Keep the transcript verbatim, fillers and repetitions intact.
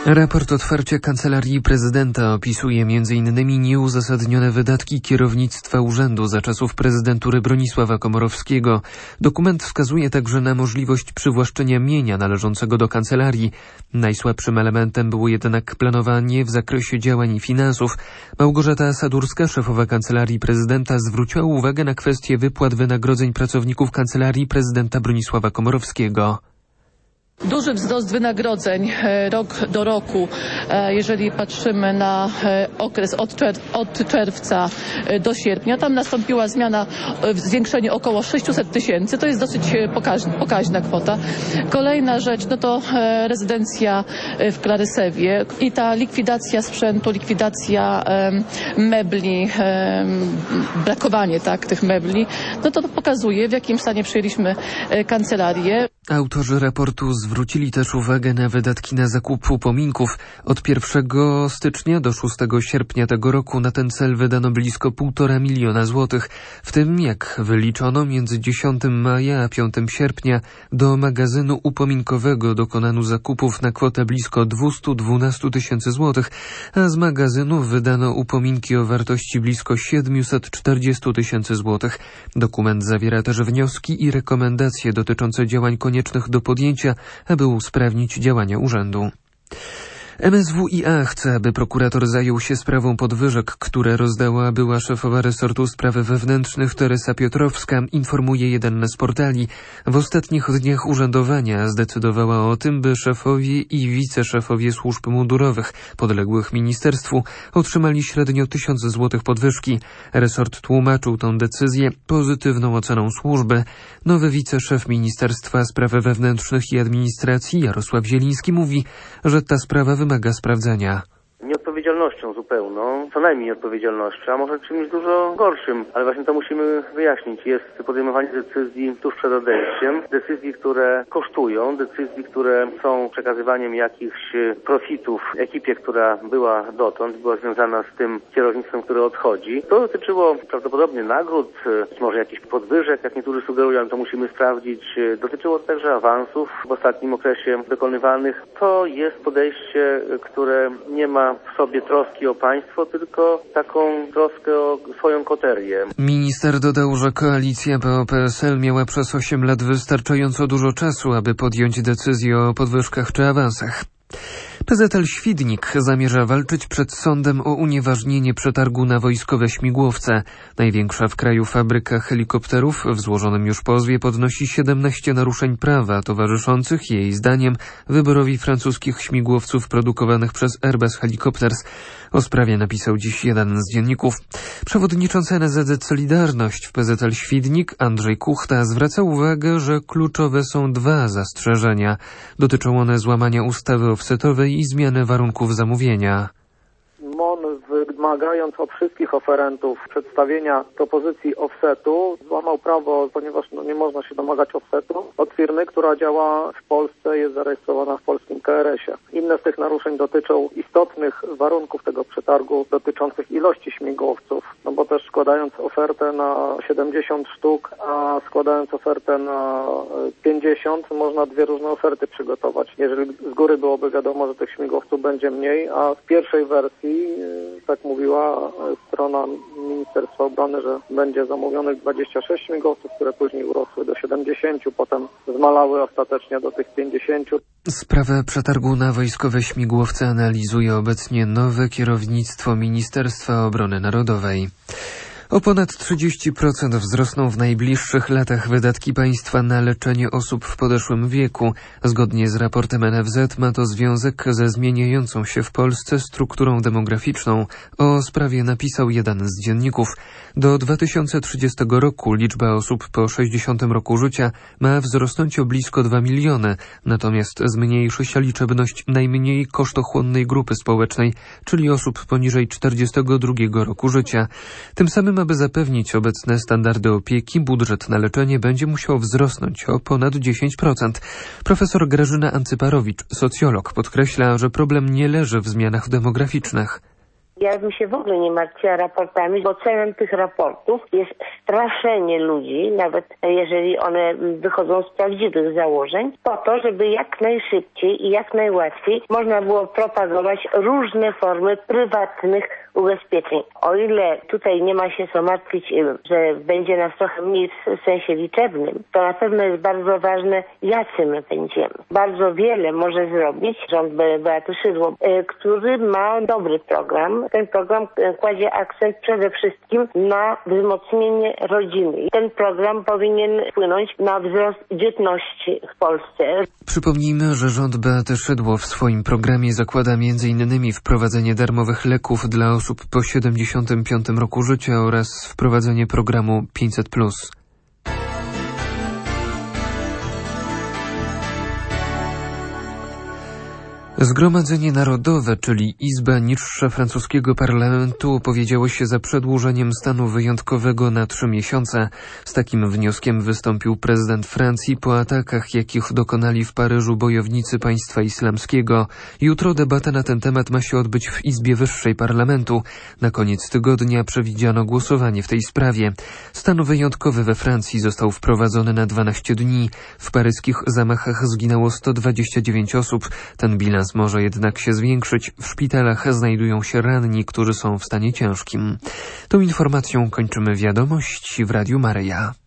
Raport otwarcia Kancelarii Prezydenta opisuje między innymi nieuzasadnione wydatki kierownictwa urzędu za czasów prezydentury Bronisława Komorowskiego. Dokument wskazuje także na możliwość przywłaszczenia mienia należącego do kancelarii. Najsłabszym elementem było jednak planowanie w zakresie działań i finansów. Małgorzata Sadurska, szefowa Kancelarii Prezydenta, zwróciła uwagę na kwestię wypłat wynagrodzeń pracowników Kancelarii Prezydenta Bronisława Komorowskiego. Duży wzrost wynagrodzeń rok do roku, jeżeli patrzymy na okres od, czerw- od czerwca do sierpnia. Tam nastąpiła zmiana, zwiększenie około sześćset tysięcy. To jest dosyć pokaźna, pokaźna kwota. Kolejna rzecz, no to rezydencja w Klarysewie i ta likwidacja sprzętu, likwidacja mebli, brakowanie tak, tych mebli, no to pokazuje, w jakim stanie przyjęliśmy kancelarię. Autorzy raportu zwrócili też uwagę na wydatki na zakup upominków. Od pierwszego stycznia do szóstego sierpnia tego roku na ten cel wydano blisko półtora miliona złotych. W tym, jak wyliczono, między dziesiątego maja a piątego sierpnia do magazynu upominkowego dokonano zakupów na kwotę blisko dwieście dwanaście tysięcy złotych, a z magazynu wydano upominki o wartości blisko siedemset czterdzieści tysięcy złotych. Dokument zawiera też wnioski i rekomendacje dotyczące działań koniecznych do podjęcia, aby usprawnić działania urzędu. M S W i A chce, aby prokurator zajął się sprawą podwyżek, które rozdała była szefowa resortu spraw wewnętrznych Teresa Piotrowska, informuje jeden z portali. W ostatnich dniach urzędowania zdecydowała o tym, by szefowie i wiceszefowie służb mundurowych podległych ministerstwu otrzymali średnio tysiąc złotych podwyżki. Resort tłumaczył tę decyzję pozytywną oceną służby. Nowy wiceszef Ministerstwa Spraw Wewnętrznych i Administracji Jarosław Zieliński mówi, że ta sprawa wymaga sprawdzenia. Nieodpowiedzialnością zupełną, co najmniej odpowiedzialnością, a może czymś dużo gorszym, ale właśnie to musimy wyjaśnić. Jest podejmowanie decyzji tuż przed odejściem, decyzji, które kosztują, decyzji, które są przekazywaniem jakichś profitów ekipie, która była dotąd, była związana z tym kierownictwem, które odchodzi. To dotyczyło prawdopodobnie nagród, może jakichś podwyżek, jak niektórzy sugerują, to musimy sprawdzić. Dotyczyło także awansów w ostatnim okresie dokonywanych. To jest podejście, które nie ma w sobie troski o państwo, tylko taką troskę o swoją koterię. Minister dodał, że koalicja P O P S L miała przez osiem lat wystarczająco dużo czasu, aby podjąć decyzję o podwyżkach czy awansach. P Z L Świdnik zamierza walczyć przed sądem o unieważnienie przetargu na wojskowe śmigłowce. Największa w kraju fabryka helikopterów w złożonym już pozwie podnosi siedemnaście naruszeń prawa towarzyszących jej zdaniem wyborowi francuskich śmigłowców produkowanych przez Airbus Helicopters. O sprawie napisał dziś jeden z dzienników. Przewodniczący N S Z Solidarność w P Z L Świdnik Andrzej Kuchta zwraca uwagę, że kluczowe są dwa zastrzeżenia. Dotyczą one złamania ustawy offsetowej i zmiany warunków zamówienia. M O N, wymagając od wszystkich oferentów przedstawienia propozycji offsetu, złamał prawo, ponieważ no, nie można się domagać offsetu od firmy, która działa w Polsce, jest zarejestrowana w polskim K R S-ie. Inne z tych naruszeń dotyczą istotnych warunków tego przetargu, dotyczących ilości śmigłowców, no bo też składając ofertę na siedemdziesiąt sztuk, a składając ofertę na pięćdziesiąt, można dwie różne oferty przygotować. Jeżeli z góry byłoby wiadomo, że tych śmigłowców będzie mniej, a w pierwszej wersji, tak mówiła strona Ministerstwa Obrony, że będzie zamówionych dwadzieścia sześć śmigłowców, które później urosły do siedemdziesięciu, potem zmalały ostatecznie do tych pięćdziesięciu. Sprawę przetargu na wojskowe śmigłowce analizuje obecnie nowe kierownictwo Ministerstwa Obrony Narodowej. O ponad trzydzieści procent wzrosną w najbliższych latach wydatki państwa na leczenie osób w podeszłym wieku. Zgodnie z raportem N F Z ma to związek ze zmieniającą się w Polsce strukturą demograficzną. O sprawie napisał jeden z dzienników. Do dwa tysiące trzydziestego roku liczba osób po sześćdziesiątym roku życia ma wzrosnąć o blisko dwa miliony, natomiast zmniejszy się liczebność najmniej kosztochłonnej grupy społecznej, czyli osób poniżej czterdziestego drugiego roku życia. Tym samym, aby zapewnić obecne standardy opieki, budżet na leczenie będzie musiał wzrosnąć o ponad dziesięć procent. Profesor Grażyna Ancyparowicz, socjolog, podkreśla, że problem nie leży w zmianach demograficznych. Ja bym się w ogóle nie martwiła raportami, bo celem tych raportów jest straszenie ludzi, nawet jeżeli one wychodzą z prawdziwych założeń, po to, żeby jak najszybciej i jak najłatwiej można było propagować różne formy prywatnych ubezpieczeń. O ile tutaj nie ma się co martwić, że będzie nas trochę mniej w sensie liczebnym, to na pewno jest bardzo ważne, jacy my będziemy. Bardzo wiele może zrobić rząd Beaty Szydło, który ma dobry program. Ten program kładzie akcent przede wszystkim na wzmocnienie rodziny. Ten program powinien wpłynąć na wzrost dzietności w Polsce. Przypomnijmy, że rząd Beaty Szydło w swoim programie zakłada między innymi wprowadzenie darmowych leków dla osób po siedemdziesiątym piątym roku życia oraz wprowadzenie programu pięćset plus. Zgromadzenie Narodowe, czyli Izba niższa francuskiego parlamentu, opowiedziało się za przedłużeniem stanu wyjątkowego na trzy miesiące. Z takim wnioskiem wystąpił prezydent Francji po atakach, jakich dokonali w Paryżu bojownicy państwa islamskiego. Jutro debata na ten temat ma się odbyć w Izbie Wyższej Parlamentu. Na koniec tygodnia przewidziano głosowanie w tej sprawie. Stan wyjątkowy we Francji został wprowadzony na dwanaście dni. W paryskich zamachach zginęło sto dwadzieścia dziewięć osób. Ten bilans może jednak się zwiększyć. W szpitalach znajdują się ranni, którzy są w stanie ciężkim. Tą informacją kończymy wiadomości w Radiu Maryja.